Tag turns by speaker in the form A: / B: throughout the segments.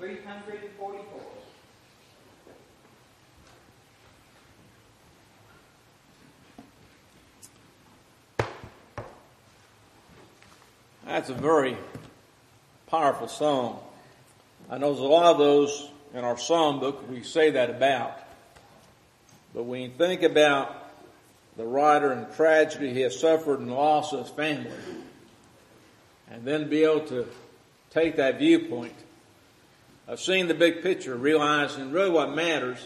A: 344.
B: That's a very powerful song. I know there's a lot of those in our psalm book we say that about. But when you think about the writer and the tragedy he has suffered and the loss of his family, and then be able to take that viewpoint of seeing the big picture, realizing really what matters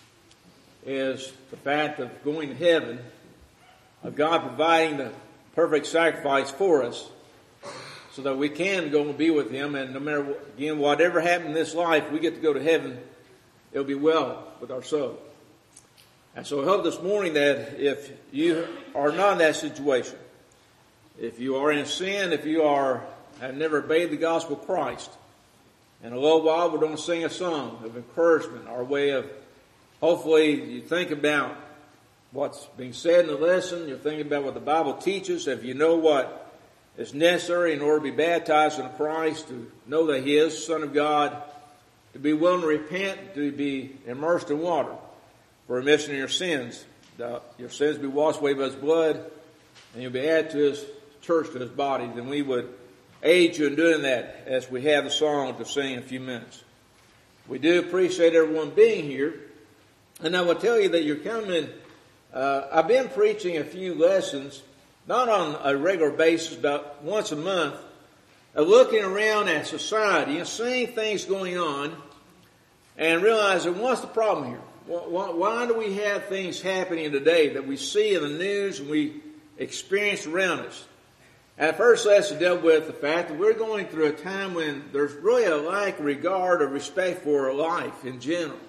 B: is the fact of going to heaven, of God providing the perfect sacrifice for us, so that we can go and be with Him, and no matter, again, whatever happened in this life, we get to go to heaven. It'll be well with our soul. And so I hope this morning that if you are not in that situation, if you are in sin, if you have never obeyed the gospel of Christ, in a little while we're going to sing a song of encouragement, our way of, hopefully you think about what's being said in the lesson, you're thinking about what the Bible teaches, if you know what is necessary in order to be baptized in Christ, to know that He is the Son of God, to be willing to repent, to be immersed in water for remission of your sins. Your sins be washed away by His blood, and you'll be added to His church, to His body. Then we would aid you in doing that as we have the song to sing in a few minutes. We do appreciate everyone being here. And I will tell you that you're coming. I've been preaching a few lessons, not on a regular basis, but once a month, looking around at society and seeing things going on and realizing what's the problem here? Why do we have things happening today that we see in the news and we experience around us? And the first lesson dealt with the fact that we're going through a time when there's really a lack of regard or respect for life in general.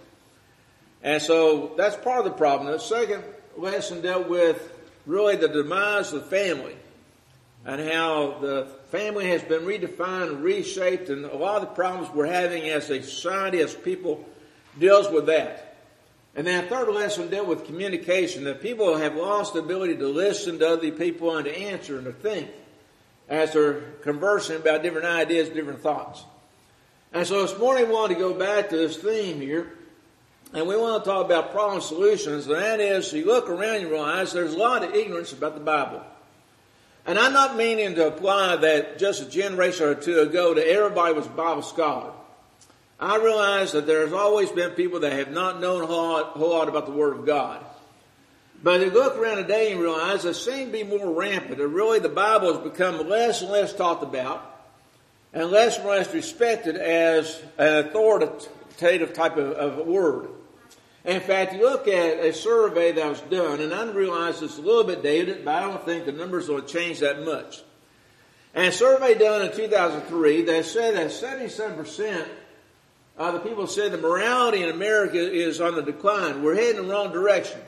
B: And so that's part of the problem. The second lesson dealt with really the demise of the family and how the family has been redefined and reshaped, and a lot of the problems we're having as a society, as people, deals with that. And then the third lesson dealt with communication, that people have lost the ability to listen to other people and to answer and to think as they're conversing about different ideas, different thoughts. And so this morning we want to go back to this theme here, and we want to talk about problem solutions, and that is, you look around and you realize there's a lot of ignorance about the Bible. And I'm not meaning to apply that just a generation or two ago that everybody was a Bible scholar. I realize that there's always been people that have not known a whole lot about the Word of God. But you look around today and realize it seems to be more rampant, that really the Bible has become less and less talked about and less respected as an authoritative type of word. In fact, you look at a survey that was done, and I realize it's a little bit dated, but I don't think the numbers will change that much. And a survey done in 2003 that said that 77% of the people said the morality in America is on the decline. We're heading in the wrong direction.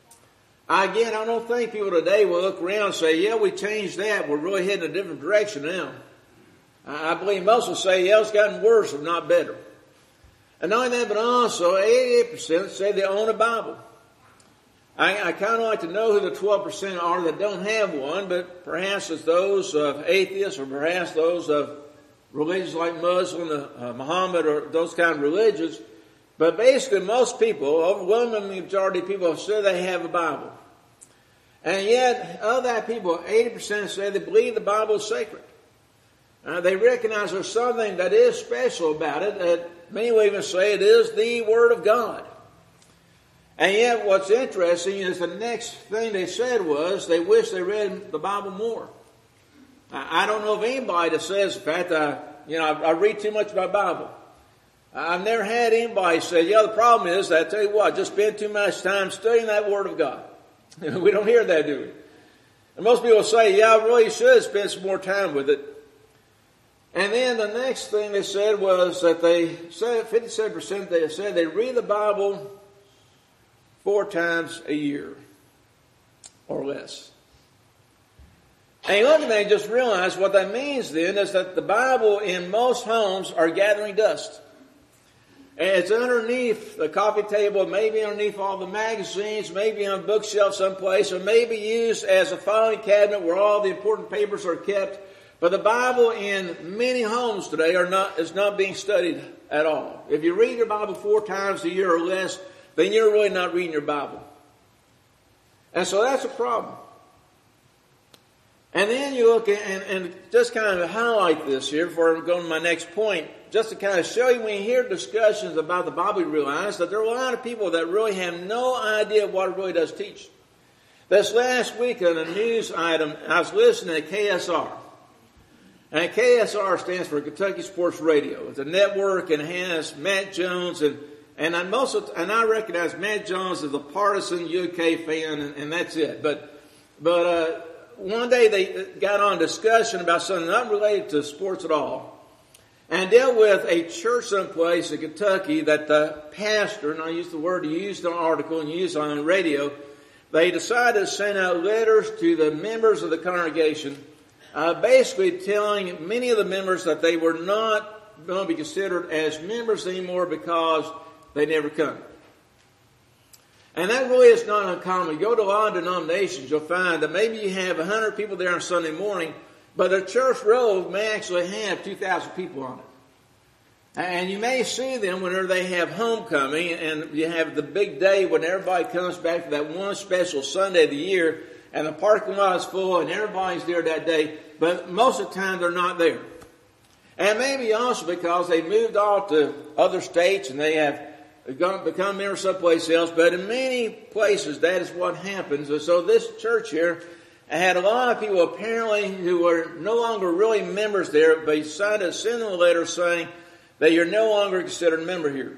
B: Again, I don't think people today will look around and say, yeah, we changed that. We're really heading in a different direction now. I believe most will say, yeah, it's gotten worse, if not better. And not only that, but also 88% say they own a Bible. I kind of like to know who the 12% are that don't have one, but perhaps it's those of atheists or perhaps those of religions like Muslim, Muhammad, or those kind of religions. But basically most people, overwhelming majority of people, say they have a Bible. And yet, of that people, 80% say they believe the Bible is sacred. They recognize there's something that is special about it, that many will even say it is the Word of God. And yet what's interesting is the next thing they said was they wish they read the Bible more. I don't know of anybody that says, in fact, I read too much of my Bible. I've never had anybody say, yeah, the problem is that I tell you what, I just spend too much time studying that Word of God. We don't hear that, do we? And most people say, yeah, I really should spend some more time with it. And then the next thing they said was that they said, 57% they said they read the Bible 4 times a year or less. And you look at that and just realize what that means then is that the Bible in most homes are gathering dust. And it's underneath the coffee table, maybe underneath all the magazines, maybe on a bookshelf someplace, or maybe used as a filing cabinet where all the important papers are kept. But the Bible in many homes today is not being studied at all. If you read your Bible 4 times a year or less, then you're really not reading your Bible. And so that's a problem. And then you look at, and just kind of highlight this here before I go to my next point, just to kind of show you when you hear discussions about the Bible, you realize that there are a lot of people that really have no idea what it really does teach. This last week on a news item, I was listening to KSR. And KSR stands for Kentucky Sports Radio. It's a network and has Matt Jones and I recognize Matt Jones as a partisan UK fan, and that's it. But one day they got on a discussion about something not related to sports at all, and dealt with a church someplace in Kentucky that the pastor, and I use the word you used on an article and used on the radio, they decided to send out letters to the members of the congregation, basically telling many of the members that they were not going to be considered as members anymore because they never come. And that really is not uncommon. You go to a lot of denominations, you'll find that maybe you have 100 people there on Sunday morning, but the church robe may actually have 2,000 people on it. And you may see them whenever they have homecoming, and you have the big day when everybody comes back for that one special Sunday of the year, and the parking lot is full, and everybody's there that day, but most of the time they're not there. And maybe also because they moved off to other states, and they have become members someplace else, but in many places that is what happens. And so this church here had a lot of people apparently who were no longer really members there, but decided to send them a letter saying that you're no longer considered a member here.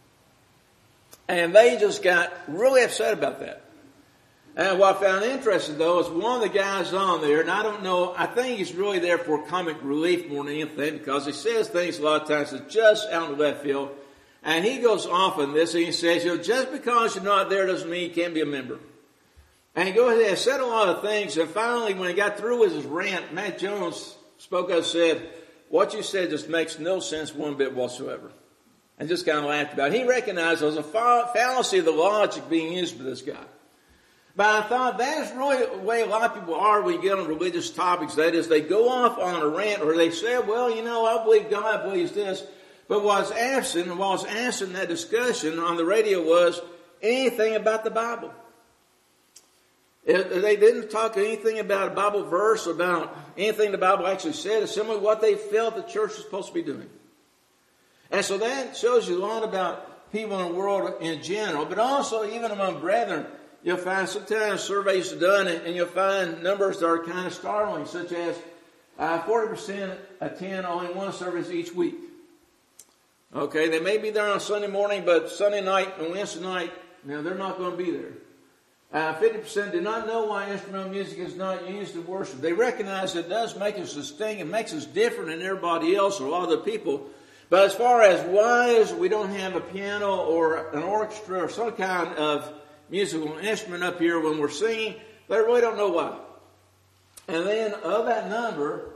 B: And they just got really upset about that. And what I found interesting, though, is one of the guys on there, and I don't know, I think he's really there for comic relief more than anything, because he says things a lot of times that's just out in the left field. And he goes off on this, and he says, just because you're not there doesn't mean you can't be a member. And he goes ahead and said a lot of things, and finally, when he got through with his rant, Matt Jones spoke up and said, what you said just makes no sense one bit whatsoever. And just kind of laughed about it. He recognized there was a fallacy of the logic being used by this guy. But I thought that is really the way a lot of people are when you get on religious topics. That is, they go off on a rant, or they say, well, I believe God believes this. But what was asked in that discussion on the radio was anything about the Bible. They didn't talk anything about a Bible verse, about anything the Bible actually said. It's simply what they felt the church was supposed to be doing. And so that shows you a lot about people in the world in general, but also even among brethren. You'll find sometimes surveys are done, and you'll find numbers that are kind of startling, such as 40% attend only one service each week. Okay, they may be there on Sunday morning, but Sunday night and Wednesday night, they're not going to be there. 50% do not know why instrumental music is not used in worship. They recognize it does make us distinct. It makes us different than everybody else or a lot of the people. But as far as why we don't have a piano or an orchestra or some kind of musical instrument up here when we're singing, they really don't know why. And then of that number,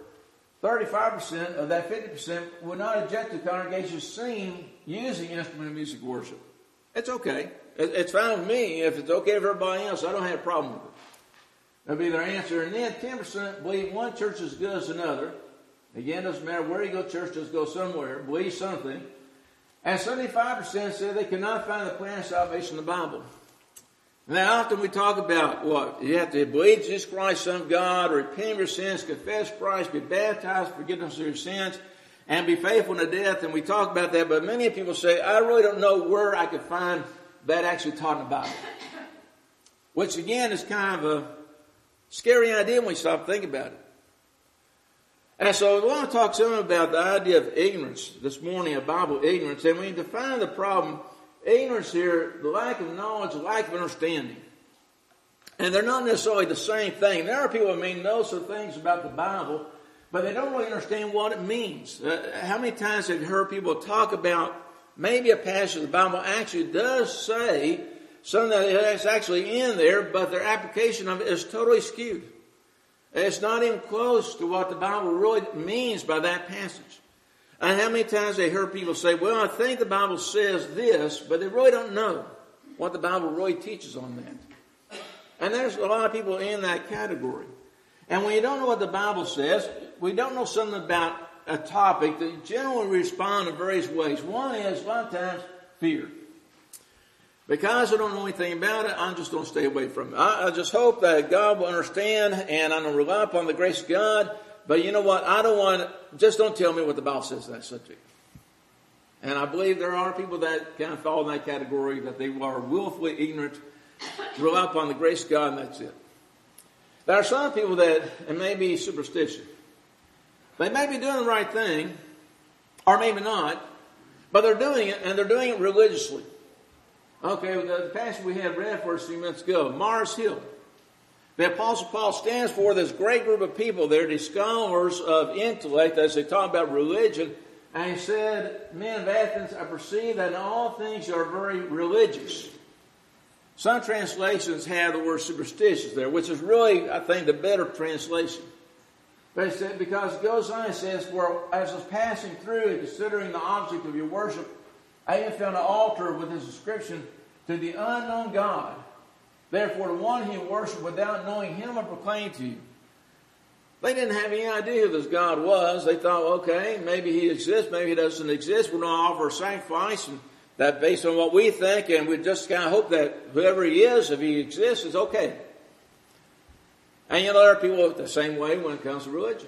B: 35% of that 50% would not object to congregations singing using instrumental music worship. It's okay. It's fine with me. If it's okay for everybody else, I don't have a problem with it. That'll be their answer. And then 10% believe one church is as good as another. Again, it doesn't matter where you go, church does go somewhere. Believe something. And 75% say they cannot find the plan of salvation in the Bible. Now, often we talk about what? You have to believe Jesus Christ, Son of God, repent of your sins, confess Christ, be baptized, forgiveness of your sins, and be faithful to death. And we talk about that, but many people say, I really don't know where I could find that actually taught in the Bible. Which, again, is kind of a scary idea when we stop thinking about it. And so I want to talk some about the idea of ignorance this morning, of Bible ignorance. And we define the problem. Ignorance here, the lack of knowledge, the lack of understanding. And they're not necessarily the same thing. There are people who may know some things about the Bible, but they don't really understand what it means. How many times have you heard people talk about maybe a passage of the Bible actually does say something that's actually in there, but their application of it is totally skewed. It's not even close to what the Bible really means by that passage. And how many times they heard people say, well, I think the Bible says this, but they really don't know what the Bible really teaches on that. And there's a lot of people in that category. And when you don't know what the Bible says, we don't know something about a topic, that generally respond in various ways. One is, a lot of times, fear. Because I don't know anything about it, I'm just going to stay away from it. I just hope that God will understand, and I'm going to rely upon the grace of God. But you know what? Just don't tell me what the Bible says on that subject. And I believe there are people that kind of fall in that category, that they are willfully ignorant, rely upon the grace of God, and that's it. There are some people that, it may be superstition. They may be doing the right thing, or maybe not, but they're doing it, and they're doing it religiously. Okay, the passage we had read for us a few minutes ago, Mars Hill. The Apostle Paul stands for this great group of people. They're the scholars of intellect as they talk about religion. And he said, men of Athens, I perceive that in all things you are very religious. Some translations have the word superstitious there, which is really, I think, the better translation. But he said, because it goes on, it says, for as I was passing through and considering the object of your worship, I even found an altar with this inscription, to the unknown God. Therefore, the one he worshipped without knowing him, I proclaim to you. They didn't have any idea who this God was. They thought, okay, maybe he exists, maybe he doesn't exist. We're going to offer a sacrifice, and that based on what we think, and we just kind of hope that whoever he is, if he exists, is okay. And you know, there are people the same way when it comes to religion.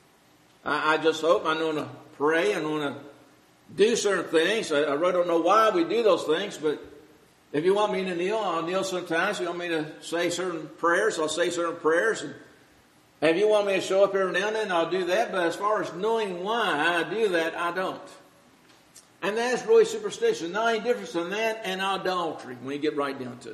B: I just hope I'm going to pray, I'm going to do certain things. I really don't know why we do those things, but if you want me to kneel, I'll kneel sometimes. If you want me to say certain prayers, I'll say certain prayers. And if you want me to show up every now and then, I'll do that. But as far as knowing why I do that, I don't. And that's really superstition. Not any difference than that and idolatry when you get right down to it.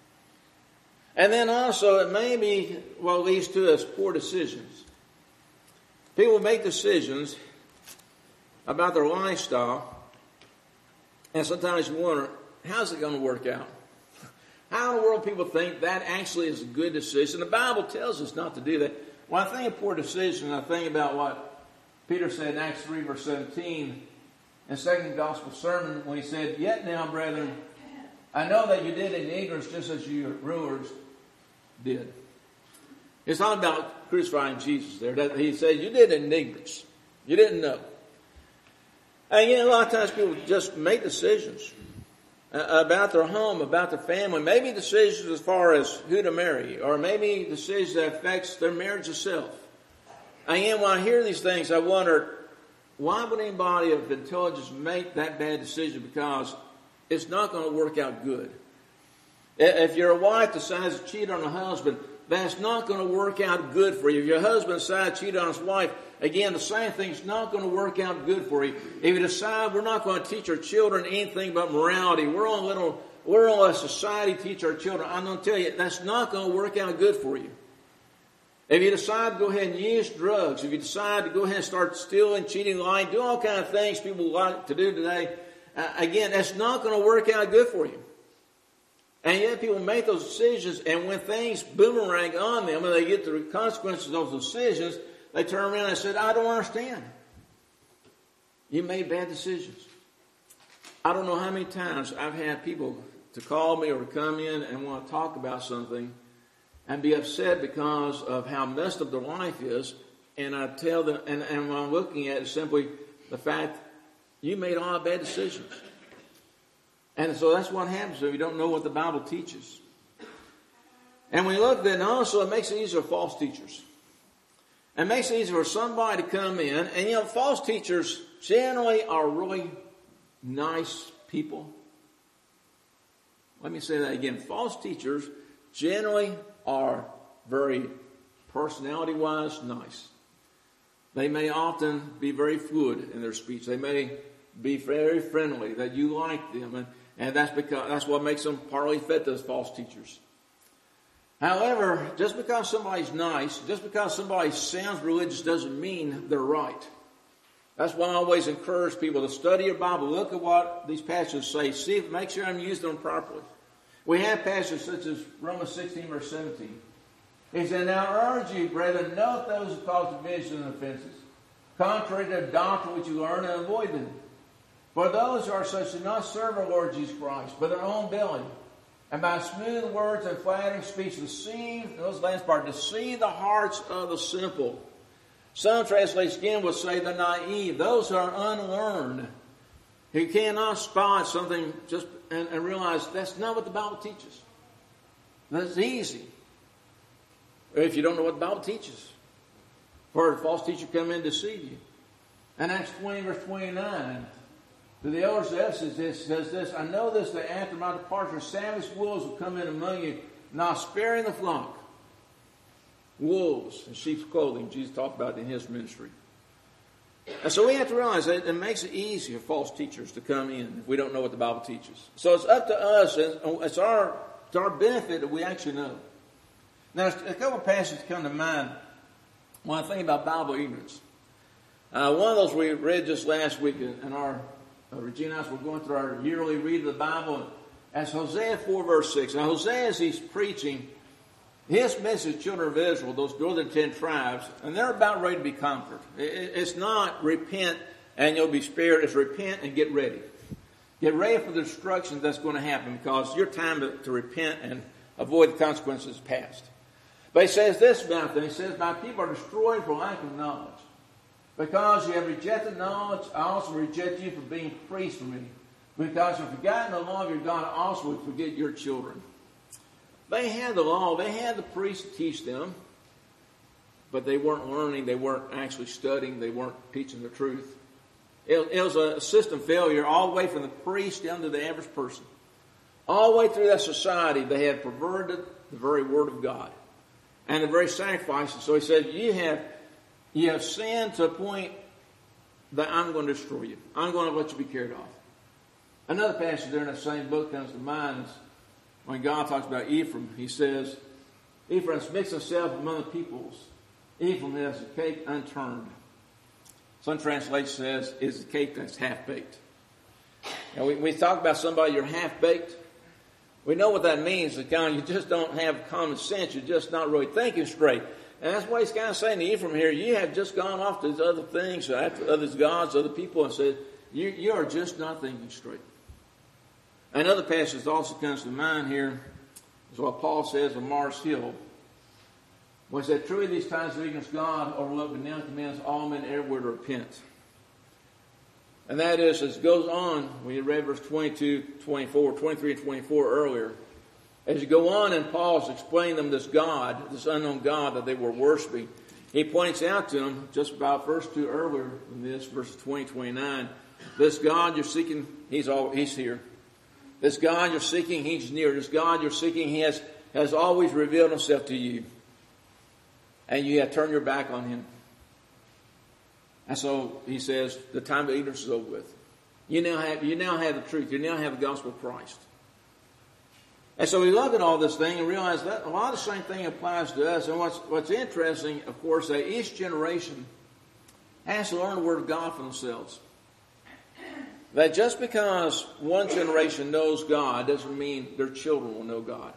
B: And then also, it may be what leads to us poor decisions. People make decisions about their lifestyle, and sometimes you wonder, how's it going to work out? How in the world people think that actually is a good decision? The Bible tells us not to do that. When I think of poor decision, I think about what Peter said in Acts 3, verse 17, in the second gospel sermon, when he said, yet now, brethren, I know that you did in ignorance just as your rulers did. It's not about crucifying Jesus there. He said, you did in ignorance. You didn't know. And you know, a lot of times people just make decisions about their home, about their family, maybe decisions as far as who to marry, or maybe decisions that affects their marriage itself. And when I hear these things, I wonder, why would anybody of intelligence make that bad decision? Because it's not going to work out good. If your wife decides to cheat on a husband, that's not going to work out good for you. If your husband decides to cheat on his wife, again, the same thing's not going to work out good for you. If you decide we're not going to teach our children anything about morality, we're going to let society teach our children, I'm going to tell you, that's not going to work out good for you. If you decide to go ahead and use drugs, if you decide to go ahead and start stealing, cheating, lying, doing all kinds of things people like to do today, again, that's not going to work out good for you. And yet people make those decisions, and when things boomerang on them, and they get the consequences of those decisions, they turn around and say, I don't understand. You made bad decisions. I don't know how many times I've had people to call me or to come in and want to talk about something and be upset because of how messed up their life is. And I tell them, and what I'm looking at is simply the fact you made a lot of bad decisions. And so that's what happens if you don't know what the Bible teaches. And when you look then also, it makes it easier for false teachers. It makes it easier for somebody to come in. And you know, false teachers generally are really nice people. Let me say that again. False teachers generally are very personality-wise nice. They may often be very fluid in their speech. They may be very friendly, that you like them. And that's what makes them partly fit those false teachers. However, just because somebody's nice, just because somebody sounds religious doesn't mean they're right. That's why I always encourage people to study your Bible. Look at what these passages say. See, make sure I'm using them properly. We have passages such as Romans 16, verse 17. He said, now I urge you, brethren, note those who cause division and offenses, contrary to the doctrine which you learn, and avoid them. For those who are such do not serve our Lord Jesus Christ, but their own belly, and by smooth words and flattering speech deceive the hearts of the simple. Some translations again will say the naive, those who are unlearned, who cannot spot something just and realize that's not what the Bible teaches. That's easy. If you don't know what the Bible teaches. For a false teacher come in to deceive you. And Acts 20 verse 29, to the elders of Ephesus says this, I know this, that after my departure, savage wolves will come in among you, not sparing the flock. Wolves in sheep's clothing, Jesus talked about in his ministry. And so we have to realize that it makes it easy for false teachers to come in if we don't know what the Bible teaches. So it's up to us, and it's to our benefit that we actually know. Now, a couple of passages come to mind when I think about Bible ignorance. One of those we read just last week in our Regina House. We're going through our yearly read of the Bible. As Hosea 4 verse 6. Now Hosea, as he's preaching, his message to children of Israel, those northern 10 tribes, and they're about ready to be conquered. It's not repent and you'll be spared. It's repent and get ready. Get ready for the destruction that's going to happen because your time to repent and avoid the consequences is past. But he says this about them. He says, my people are destroyed for lack of knowledge. Because you have rejected knowledge, I also reject you for being priests for me. Because you've forgotten the law of your God, I also will forget your children. They had the law, they had the priests to teach them, but they weren't learning, they weren't actually studying, they weren't teaching the truth. It was a system failure all the way from the priest down to the average person. All the way through that society, they had perverted the very word of God and the very sacrifices. So he said, you have sinned to a point that I'm going to destroy you. I'm going to let you be carried off. Another passage there in that same book comes to mind is when God talks about Ephraim. He says, Ephraim has mixed himself among the peoples. Ephraim has a cake unturned. Some translation says, is a cake that's half-baked. Now, we talk about somebody you're half-baked. We know what that means. It's kind of, you just don't have common sense. You're just not really thinking straight. And that's why he's kind of saying to Ephraim here, you have just gone off to these other things, after other gods, other people, and said, you are just not thinking straight. Another passage that also comes to mind here is what Paul says on Mars Hill. When he said, truly these times of ignorance God overlooked, but now commands all men everywhere to repent. And that is, as it goes on, we read verse 22, 24, 23 and 24 earlier. As you go on and Paul's explaining them this God, this unknown God that they were worshiping, he points out to them, just about verse 2 earlier in this, verses 20, 29, this God you're seeking, he's here. This God you're seeking, he's near. This God you're seeking, he has always revealed himself to you. And you have turned your back on him. And so he says, the time of ignorance is over with. You now have the truth. You now have the gospel of Christ. And so we look at all this thing and realize that a lot of the same thing applies to us. And what's interesting, of course, that each generation has to learn the Word of God for themselves. That just because one generation knows God doesn't mean their children will know God.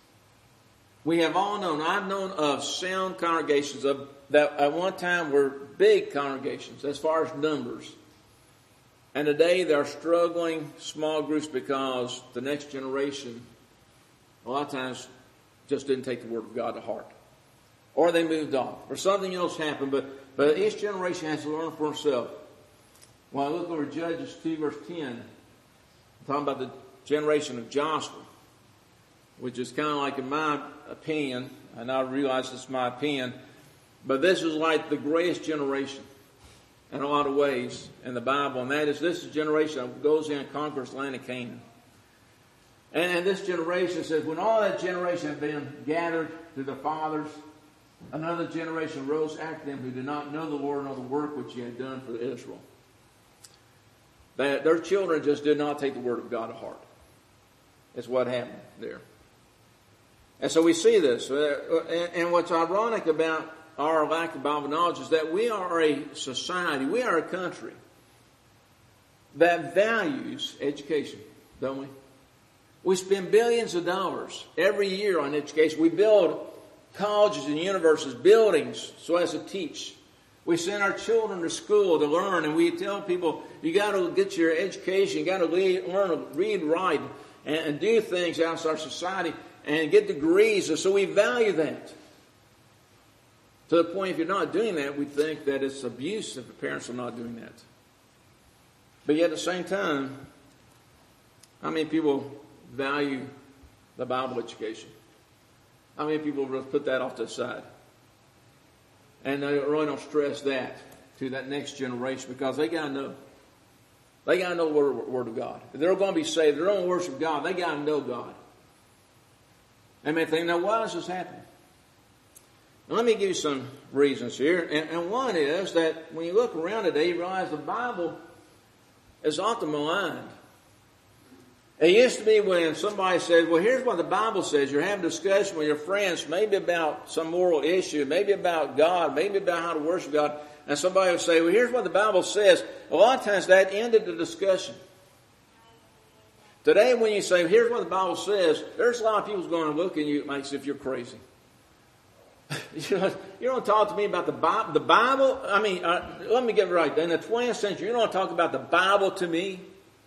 B: We have all known, I've known of sound congregations that at one time were big congregations as far as numbers. And today they're struggling small groups because the next generation a lot of times just didn't take the Word of God to heart. Or they moved off. Or something else happened. But each generation has to learn for itself. When I look over Judges 2 verse 10, I'm talking about the generation of Joshua, which is kind of like, in my opinion, and I realize it's my opinion, but this is like the greatest generation in a lot of ways in the Bible. And that is, this is a generation that goes in and conquers the land of Canaan. And this generation says, when all that generation had been gathered to the fathers, another generation rose after them who did not know the Lord nor the work which he had done for Israel. That their children just did not take the Word of God to heart. That's what happened there. And so we see this. And what's ironic about our lack of Bible knowledge is that we are a society, we are a country that values education, don't we? We spend billions of dollars every year on education. We build colleges and universities, buildings so as to teach. We send our children to school to learn, and we tell people, you got to get your education, you got to learn to read, write, and do things outside our society and get degrees. And so we value that. To the point, if you're not doing that, we think that it's abuse if the parents are not doing that. But yet at the same time, how many people value the Bible education? How many people really put that off to the side? And they really don't stress that to that next generation because they got to know. They got to know the Word of God. If they're going to be saved, if they're going to worship God, they got to know God. And they think, now why does this happen? Now, let me give you some reasons here. And one is that when you look around today, you realize the Bible is often maligned. It used to be when somebody said, well, here's what the Bible says. You're having a discussion with your friends, maybe about some moral issue, maybe about God, maybe about how to worship God. And somebody would say, well, here's what the Bible says. A lot of times that ended the discussion. Today, when you say, here's what the Bible says, there's a lot of people going to look at you like as if you're crazy. You don't talk to me about the Bible. The Bible, let me get it right. In the 20th century, you don't talk about the Bible to me?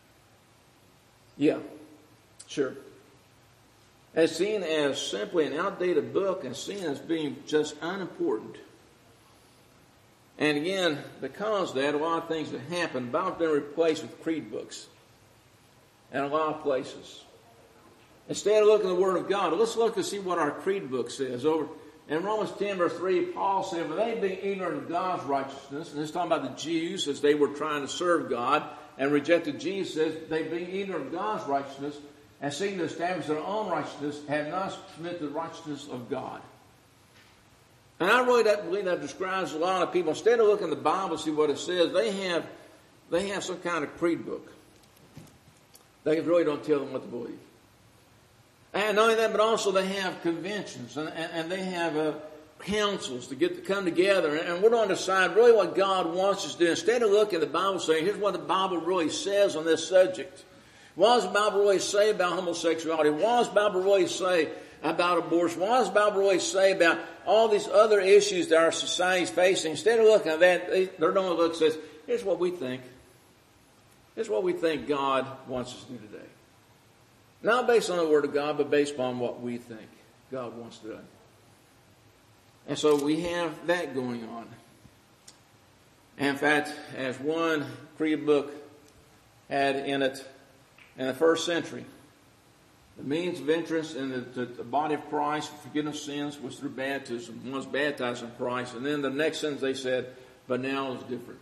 B: Yeah, sure. It's seen as simply an outdated book and seen as being just unimportant. And again, because of that, a lot of things that happen, the Bible's been replaced with creed books in a lot of places. Instead of looking at the Word of God, let's look and see what our creed book says. Over in Romans 10, verse 3, Paul said, "For they being ignorant of God's righteousness," and this is talking about the Jews as they were trying to serve God and rejected Jesus, "they being ignorant of God's righteousness and seeking to establish their own righteousness, had not submitted to the righteousness of God." And I really believe that describes a lot of people. Instead of looking at the Bible to see what it says, they have some kind of creed book. They really don't tell them what to believe. And not only that, but also they have conventions and they have councils to come together. And we're going to decide really what God wants us to do. Instead of looking at the Bible saying, here's what the Bible really says on this subject. What does the Bible really say about homosexuality? What does the Bible really say about abortion? What does the Bible really say about all these other issues that our society is facing? Instead of looking at that, they're going to look and say, here's what we think. Here's what we think God wants us to do today. Not based on the Word of God, but based upon what we think God wants to do. And so we have that going on. And in fact, as one creed book had in it in the first century, the means of entrance in the body of Christ for forgiveness of sins was through baptism. One was baptized in Christ. And then the next sentence they said, but now it's different.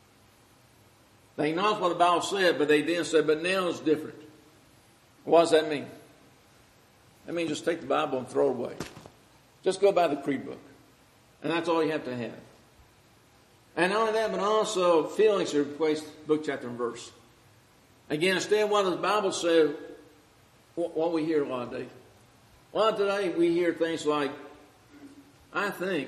B: They acknowledged what the Bible said, but they didn't say, but now it's different. What does that mean? That means just take the Bible and throw it away. Just go by the creed book. And that's all you have to have. And not only that, but also feelings are replaced book, chapter, and verse. Again, instead of what the Bible says, what we hear a lot today. A lot today we hear things like, I think.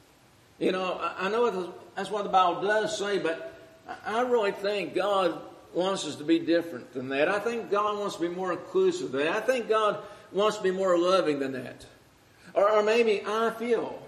B: I know that's what the Bible does say, but I really think God wants us to be different than that. I think God wants to be more inclusive than that. I think God wants to be more loving than that. Or maybe I feel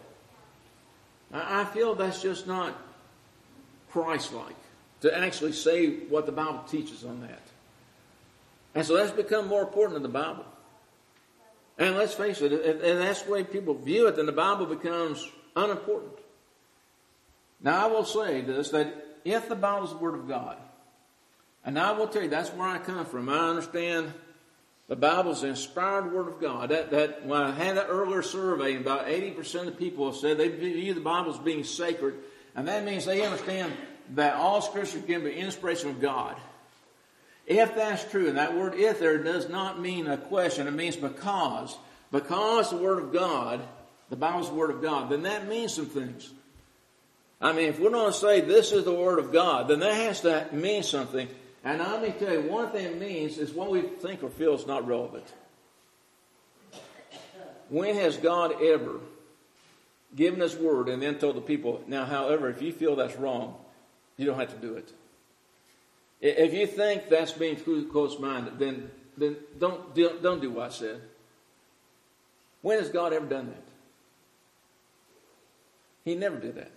B: that's just not Christ-like to actually say what the Bible teaches on that. And so that's become more important than the Bible. And let's face it, and that's the way people view it, then the Bible becomes unimportant. Now I will say this, that if the Bible is the Word of God, and I will tell you, that's where I come from. I understand the Bible is the inspired Word of God. That when I had that earlier survey, about 80% of the people have said they view the Bible as being sacred. And that means they understand that all Scripture is given by inspiration of God. If that's true, and that word if there does not mean a question, it means because the Word of God, the Bible is the Word of God, then that means some things. If we're going to say this is the Word of God, then that has to mean something. And let me tell you, one thing it means is what we think or feel is not relevant. When has God ever given His Word and then told the people, now, however, if you feel that's wrong, you don't have to do it? If you think that's being too close-minded, then don't do what I said. When has God ever done that? He never did that.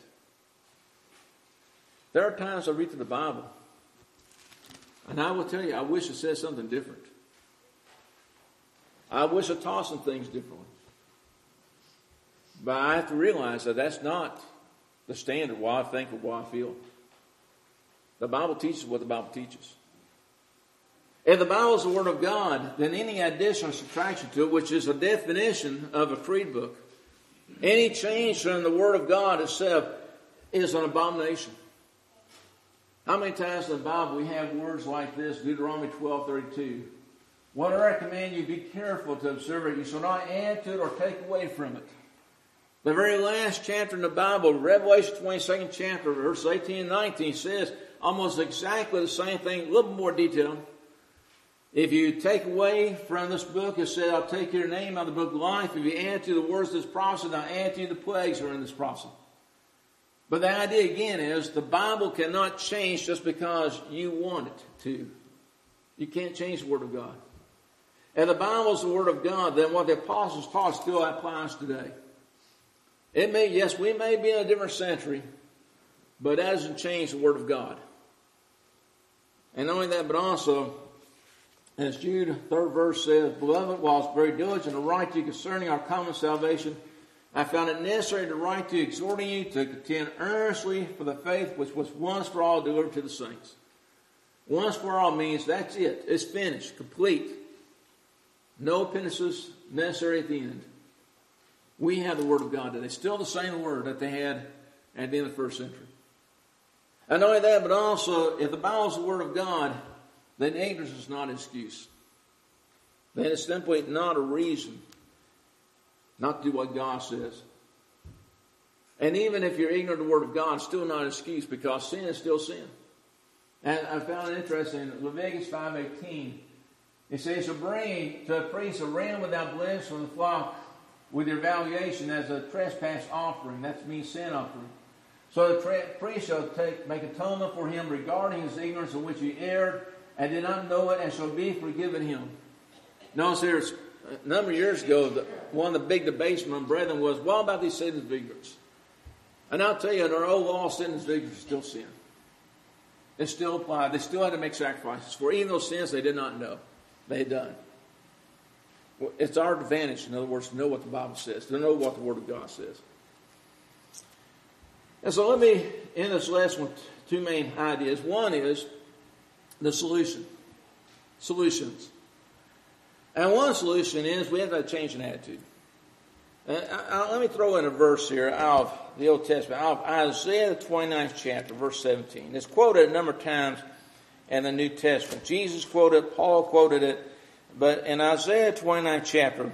B: There are times I read through the Bible, and I will tell you, I wish it said something different. I wish it taught some things differently. But I have to realize that that's not the standard, what I think or what I feel. The Bible teaches what the Bible teaches. If the Bible is the Word of God, then any addition or subtraction to it, which is a definition of a creed book, any change from the Word of God itself is an abomination. How many times in the Bible we have words like this, Deuteronomy 12:32? Whatever I command you, be careful to observe it. You shall not add to it or take away from it. The very last chapter in the Bible, Revelation 22nd chapter, verses 18 and 19, says almost exactly the same thing, a little more detail. If you take away from this book, it said, I'll take your name out of the book of life. If you add to the words of this prophecy, I'll add to you the plagues that are in this prophecy. But the idea again is the Bible cannot change just because you want it to. You can't change the Word of God. And the Bible is the Word of God, then what the apostles taught still applies today. It may, yes, we may be in a different century, but that doesn't change the Word of God. And not only that, but also, as Jude, 3rd verse says, Beloved, whilst very diligent to write to you concerning our common salvation, I found it necessary to write to you, exhorting you to contend earnestly for the faith which was once for all delivered to the saints. Once for all means that's it. It's finished, complete. No appendices necessary at the end. We have the Word of God today. Still the same Word that they had at the end of the first century. And not only that, but also, if the Bible is the Word of God, then ignorance is not an excuse. Then it's simply not a reason not to do what God says. And even if you're ignorant of the Word of God, it's still not an excuse because sin is still sin. And I found it interesting in Leviticus 5:18. It says, to bring to a priest a ram without blemish from the flock with your valuation as a trespass offering. That means sin offering. So the priest shall make atonement for him regarding his ignorance in which he erred and did not know it, and shall be forgiven him. Notice there's a number of years ago, one of the big debates among brethren was, what about these sins of ignorance? And I'll tell you, in our old law, sins of ignorance is still sin. It still applied. They still had to make sacrifices for even those sins they did not know they had done. It's our advantage, in other words, to know what the Bible says, to know what the Word of God says. And so let me end this lesson with two main ideas. One is the solution. Solutions. And one solution is we have to change an attitude. Let me throw in a verse here out of the Old Testament, out of Isaiah the 29th chapter, verse 17. It's quoted a number of times in the New Testament. Jesus quoted it, Paul quoted it, but in Isaiah 29th chapter,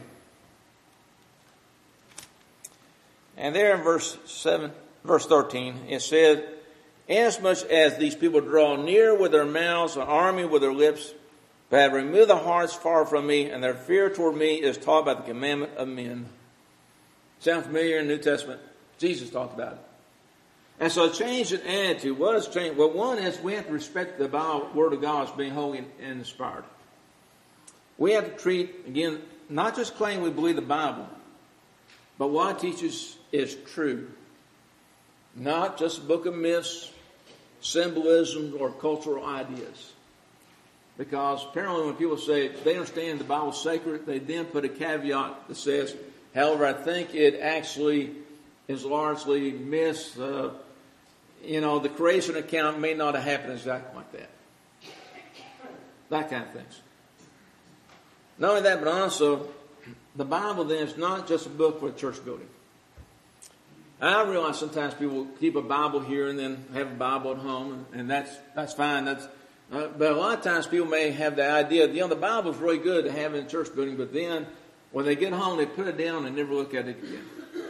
B: and there in verse 13, it says, Inasmuch as these people draw near with their mouths, an army with their lips, but have removed their hearts far from me, and their fear toward me is taught by the commandment of men. Sound familiar in the New Testament? Jesus talked about it. And so a change in attitude. What is change? Well, one is we have to respect the Bible, Word of God as being holy and inspired. We have to treat, again, not just claim we believe the Bible, but what it teaches is true. Not just a book of myths, symbolism, or cultural ideas. Because apparently when people say they understand the Bible is sacred, they then put a caveat that says, however, I think it actually is largely myths. The creation account may not have happened exactly like that. That kind of things. Not only that, but also, the Bible then is not just a book for a church building. I realize sometimes people keep a Bible here and then have a Bible at home, and that's fine. But a lot of times people may have the idea, the Bible is really good to have in a church building, but then when they get home, they put it down and never look at it again.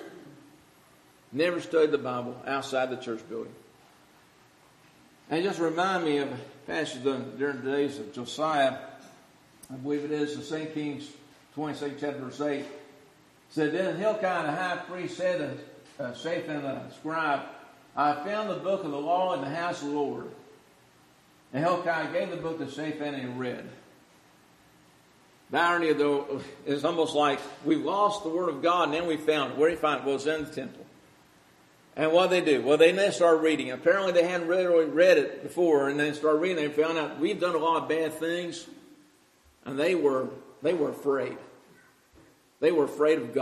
B: Never studied the Bible outside the church building. And it just remind me of a passage during the days of Josiah. I believe it is the 2 Kings 22nd chapter verse 8. It said, Then Hilkiah the high priest said to Shaphan the scribe, I found the book of the law in the house of the Lord. And Hilkiah gave the book to Shaphan and he read. The irony, though, is almost like we've lost the Word of God and then we found it. Where did you find it? Well, it's in the temple. And what did they do? Well, they then started reading. Apparently they hadn't really read it before, and they started reading it and found out we've done a lot of bad things. And they were afraid. They were afraid of God.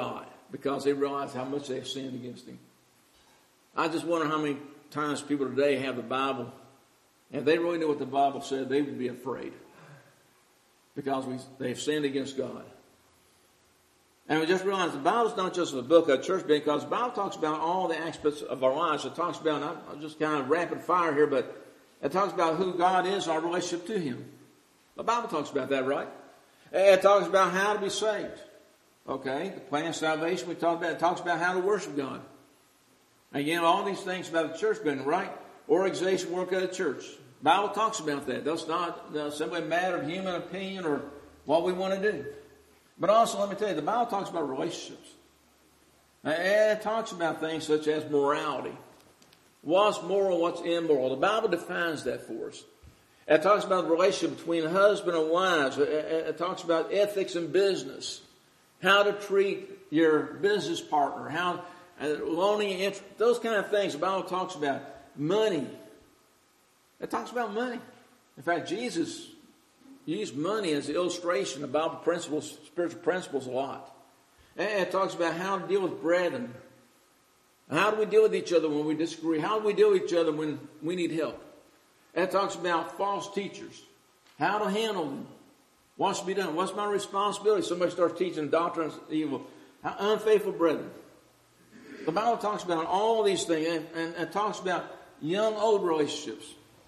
B: because they realize how much they've sinned against Him. I just wonder how many times people today have the Bible, and if they really knew what the Bible said, they would be afraid because they've sinned against God. And we just realize the Bible's not just a book of church, because the Bible talks about all the aspects of our lives. It talks about, I'm just kind of rapid fire here, but it talks about who God is, our relationship to Him. The Bible talks about that, right? It talks about how to be saved. Okay, the plan of salvation we talked about. It talks about how to worship God. Again, all these things about the church building, right? Organization, work of the church. The Bible talks about that. That's not simply a matter of human opinion or what we want to do. But also, let me tell you, the Bible talks about relationships. And it talks about things such as morality. What's moral, what's immoral. The Bible defines that for us. It talks about the relationship between husband and wives. It talks about ethics in business. How to treat your business partner. How loaning interest. Those kind of things. The Bible talks about money. It talks about money. In fact, Jesus used money as an illustration of Bible principles, spiritual principles a lot. And it talks about how to deal with brethren. How do we deal with each other when we disagree? How do we deal with each other when we need help? And it talks about false teachers. How to handle them. What should be done? What's my responsibility? Somebody starts teaching doctrines of evil. How unfaithful brethren. The Bible talks about all these things, and it talks about young-old relationships.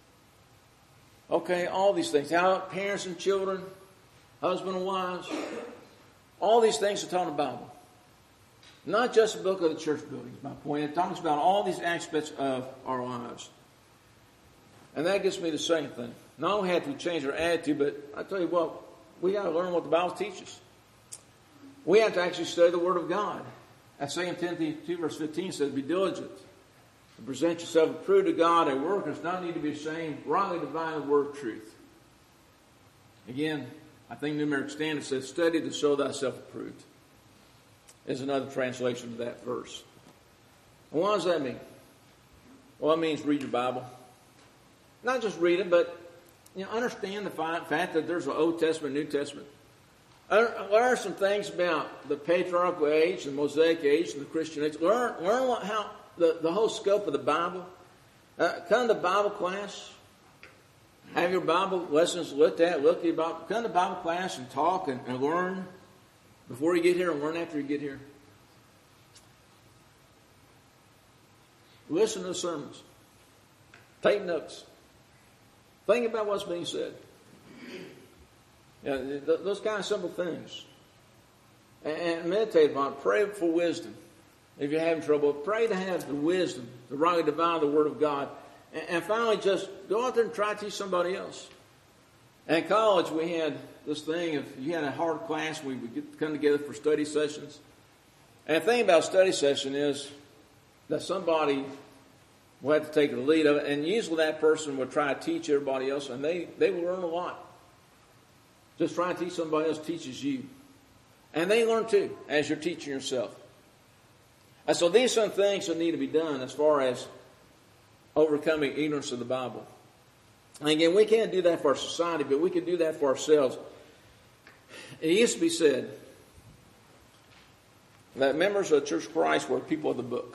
B: Okay, all these things. How parents and children, husband and wives, all these things are taught in the Bible. Not just a book of the church building, is my point. It talks about all these aspects of our lives. And that gets me to the second thing. Not only have to change our attitude, but I tell you what, we got to learn what the Bible teaches. We have to actually study the Word of God. As 2 Timothy 2 verse 15 says, be diligent to present yourself approved to God, a worker does not need to be ashamed, rightly dividing the word of truth. Again, I think New American Standard says, study to show thyself approved. Is another translation of that verse. And what does that mean? Well, it means read your Bible. Not just read it, but understand the fact that there's an Old Testament, New Testament. Learn some things about the patriarchal age, the Mosaic age, and the Christian age. Learn how the whole scope of the Bible. Come to Bible class. Have your Bible lessons looked at. Look at your Bible. Come to Bible class and talk and learn before you get here and learn after you get here. Listen to the sermons. Take notes. Think about what's being said. Those kind of simple things. And meditate upon it. Pray for wisdom. If you're having trouble, pray to have the wisdom to rightly divide the Word of God. And finally, just go out there and try to teach somebody else. And in college, we had this thing of you had a hard class, we would come together for study sessions. And the thing about a study session is that somebody will have to take the lead of it, and usually that person would try to teach everybody else, and they will learn a lot. Just try to teach somebody else teaches you. And they learn too, as you're teaching yourself. And so these are some things that need to be done as far as overcoming ignorance of the Bible. And again, we can't do that for our society, but we can do that for ourselves. It used to be said that members of the Church of Christ were people of the book.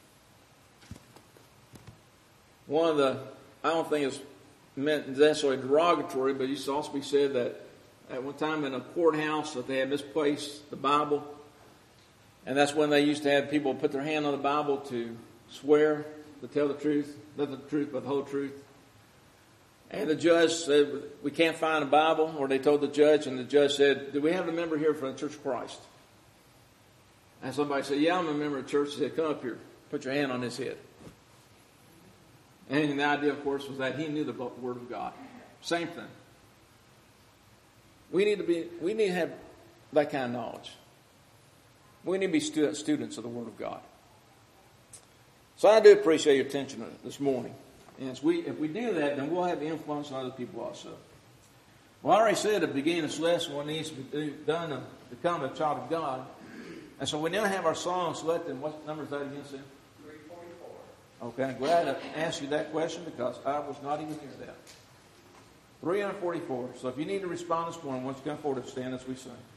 B: I don't think it's meant necessarily derogatory, but it used to also be said that at one time in a courthouse that they had misplaced the Bible. And that's when they used to have people put their hand on the Bible to swear to tell the truth, nothing but the truth but the whole truth. And the judge said, we can't find a Bible, or they told the judge, and the judge said, do we have a member here from the Church of Christ? And somebody said, yeah, I'm a member of the church. He said, come up here, put your hand on his head. And the idea, of course, was that he knew the Word of God. Same thing. We need to have that kind of knowledge. We need to be students of the Word of God. So I do appreciate your attention this morning. And if we do that, then we'll have influence on other people also. Well, I already said at the beginning of this lesson what needs to be done to become a child of God. And so we now have our song selected. What number is that again, Sam? 344. Okay, I'm glad to ask you that question because I was not even here that. 344. So if you need to respond this morning, why don't you come forward and stand as we sing.